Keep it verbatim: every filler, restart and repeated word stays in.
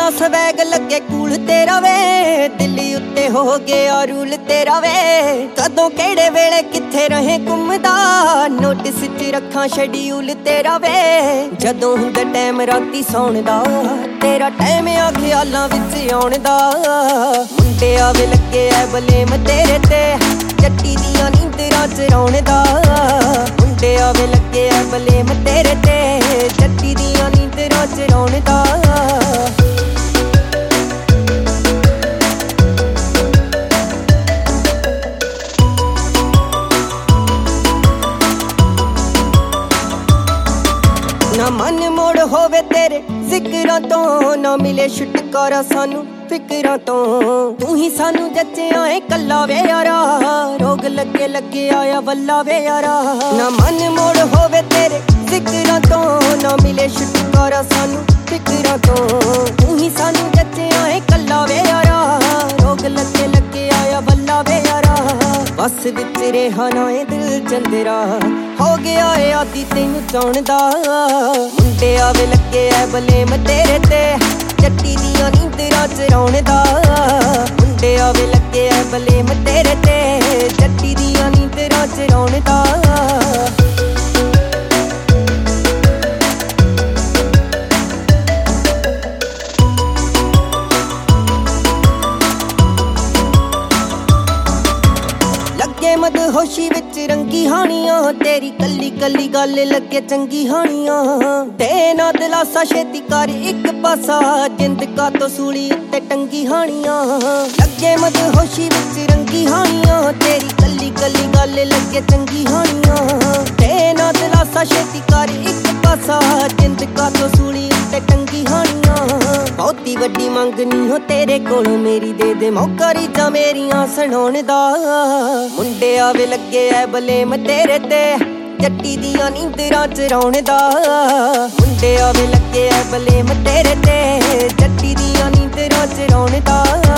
ਸੋਹਣਿਆ ਸਵੈਗ ਲੱਗੇ ਕੂਲ ਤੇਰਾ ਵੇ, ਦਿੱਲੀ ਉੱਤੇ ਹੋ ਗਿਆ ਰੂਲ ਤੇਰਾ ਵੇ। ਕਦੋਂ ਕਿਹੜੇ ਵੇਲੇ ਕਿੱਥੇ ਰਹੇ ਘੁੰਮਦਾ, ਨੋਟਿਸ ਚ ਰੱਖਾਂ ਸ਼ੈਡਿਊਲ ਤੇਰਾ ਵੇ। ਜਦੋਂ ਹੁੰਦਾ ਟਾਈਮ ਰਾਤੀ ਸੌਣ ਦਾ, ਤੇਰਾ ਟਾਈਮ ਆ ਖਿਆਲਾਂ ਵਿੱਚ ਆਉਣ ਦਾ। ਮੁੰਡਿਆ ਵੇ ਲੱਗੇ ਐ ਬਲੇਮ ਤੇਰੇ ਤੇ, ਜੱਟੀ ਦੀਆਂ ਨੀਂਦਰਾਂ ਚਰਾਉਣ ਦਾ। ਮੁੰਡਿਆ ਵੇ ਲੱਗੇ ਐ ਬਲੇਮ ਤੇਰੇ ਤੇ, ਜੱਟੀ ਦੀਆਂ ਨੀਂਦਰਾਂ ਚਰਾਉਣ ਦਾ। ਨਾ ਮਨ ਮੋੜ ਹੋਵੇ ਤੇਰੇ ਜ਼ਿਕਰਾਂ ਤੋਂ, ਨਾ ਮਿਲੇ ਛੁਟਕਾਰਾ ਸਾਨੂੰ ਫਿਕਰਾਂ ਤੋਂ। ਤੂੰ ਹੀ ਸਾਨੂੰ ਜੱਚਿਆ ਏ ਕੱਲਾ ਵੇ ਯਾਰਾ, ਰੋਗ ਲੱਗੇ ਲੱਗੇ ਆਇਆ ਵੱਲਾ ਵੇ ਯਾਰਾ। ਨਾ ਮਨ ਮੋੜ ਹੋਵੇ ਤੇਰੇ ਜ਼ਿਕਰਾਂ ਤੋਂ, ਨਾ ਮਿਲੇ ਛੁਟਕਾਰਾ ਸਾਨੂੰ ਫਿਕਰਾਂ ਤੋਂ। ਤੂੰ ਹੀ ਸਾਨੂੰ ਜੱਚਿਆ ਏ ਕੱਲਾ ਵੇ ਯਾਰਾ, ਰੋਗ ਲੱਗੇ ਲੱਗੇ ਆਇਆ ਵੱਲਾ ਵੇ ਯਾਰਾ। ਬਸ ਵਿੱਚ ਰਿਹਾ ਨਾ ਏ ਦਿਲ ਚੰਦਰਾ, ਹੋ ਗਿਆ ਏ ਆਦੀ ਤੈਨੂੰ ਚਾਹੁਣ ਦਾ। ਮੁੰਡਿਆ ਵੇ ਲੱਗੇ ਐ ਬਲੇਮ ਤੇਰੇ ਤੇ, ਜੱਟੀ ਦੀਆਂ ਨੀਂਦਰਾਂ ਚਰਾਉਣ ਦਾ। ਮੁੰਡਿਆ ਵੇ ਲੱਗੇ ਐ ਬਲੇਮ ਤੇਰੇ ਤੇ, ਜੱਟੀ ਦੀਆਂ ਨੀਂਦਰਾਂ ਚਰਾਉਣ ਦਾ। ਲੱਗੇ ਮਦਹੋਸ਼ੀ ਵਿੱਚ ਰੰਗੀ ਹਾਣੀਆਂ, ਤੇਰੀ ਕੱਲੀ ਕੱਲੀ ਗੱਲ ਲੱਗੇ ਚੰਗੀ ਹਾਣੀਆਂ। ਤੇ ਨਾ ਦਿਲਾਸਾ ਛੇਤੀ ਕਰ ਇੱਕ ਪਾਸਾ, ਜਿੰਦ ਕਾ ਤੋਂ ਸੂਲੀ ਉੱਤੇ ਟੰਗੀ ਹਾਣੀਆਂ। ਲੱਗੇ ਮਦਹੋਸ਼ੀ ਵਿੱਚ ਰੰਗੀ ਹਾਣੀਆਂ, ਤੇਰੀ ਕੱਲੀ ਕੱਲੀ ਗੱਲ ਲੱਗੇ ਚੰਗੀ ਹਾਣੀਆਂ। ਤੇ ਨਾ ਦਿਲਾਸਾ ਛੇਤੀ ਕਰ ਇੱਕ ਪਾਸਾ, ਜਿੰਦ ਕਾ ਤੋਂ ਸੂਲੀ ਉੱਤੇ ਟੰਗੀ ਹਾਣੀਆਂ। ਬਹੁਤੀ ਵੱਡੀ ਮੰਗ ਨੀ ਹੋ ਤੇਰੇ ਕੋਲ ਮੇਰੀ, ਦੇ ਦੇ ਮੌਕਾ ਰੀਝਾਂ ਮੇਰੀਆਂ ਸੁਣਾਉਣ ਦਾ। ਮੁੰਡਿਆ ਵੇ ਲੱਗੇ ਐ ਬਲੇਮ ਤੇਰੇ ਤੇ, ਜੱਟੀ ਦੀਆਂ ਨੀਂਦਰਾਂ ਚਰਾਉਣ ਦਾ। ਮੁੰਡਿਆ ਵੇ ਲੱਗੇ ਐ ਬਲੇਮ ਤੇਰੇ ਤੇ, ਜੱਟੀ ਦੀਆਂ ਨੀਂਦਰਾਂ ਚਰਾਉਣ ਦਾ।